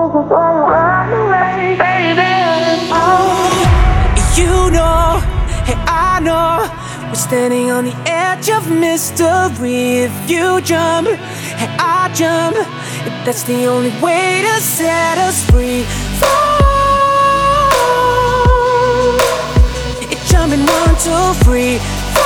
run away, baby. You know, hey, I know, we're standing on the edge of mystery. If you jump, hey, I jump. If that's the only way to set us free. Fall. It's jumping 1, 2, 3.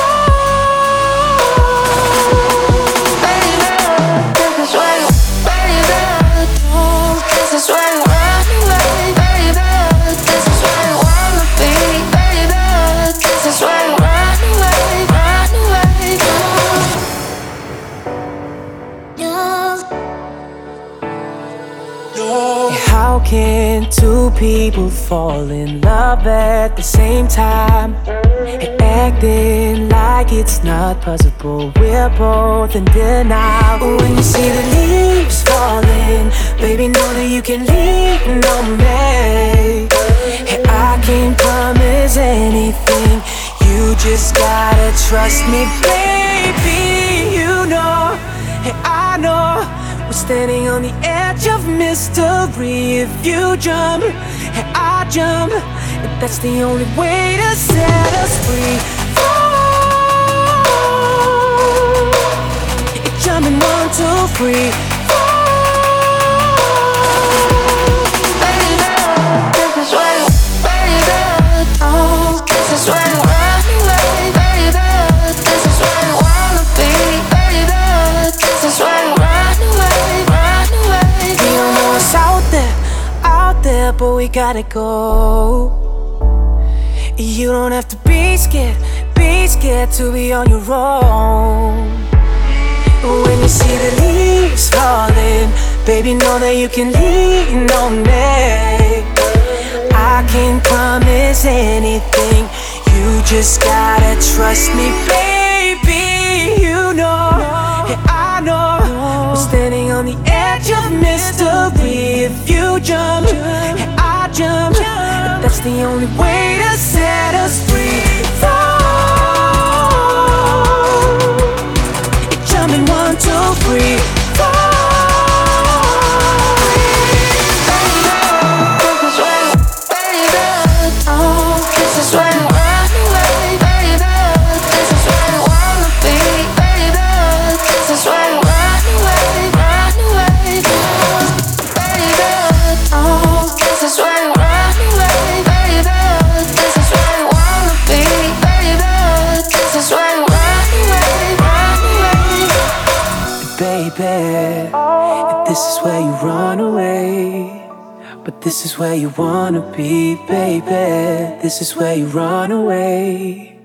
How can two people fall in love at the same time and acting like it's not possible? We're both in denial. When you see the leaves falling, baby, know that you can lean on me. Hey, I can't promise anything, you just gotta trust me, baby. You know, hey, I know, we're standing on the edge of mystery. If you jump, and I jump, if that's the only way to set us free. Fall. It's jumping 1, 2, 3. But we gotta go. You don't have to be scared to be on your own. When you see the leaves falling, baby, know that you can lean on me. I can't promise anything, you just gotta trust me, baby. You know, yeah, I know, we're standing on the edge of mystery. If you jump, and I jump, that's the only way to set us free. Fall. It's jumping 1, 2, 3. Baby, if this is where you run away, but this is where you wanna be, baby. This is where you run away.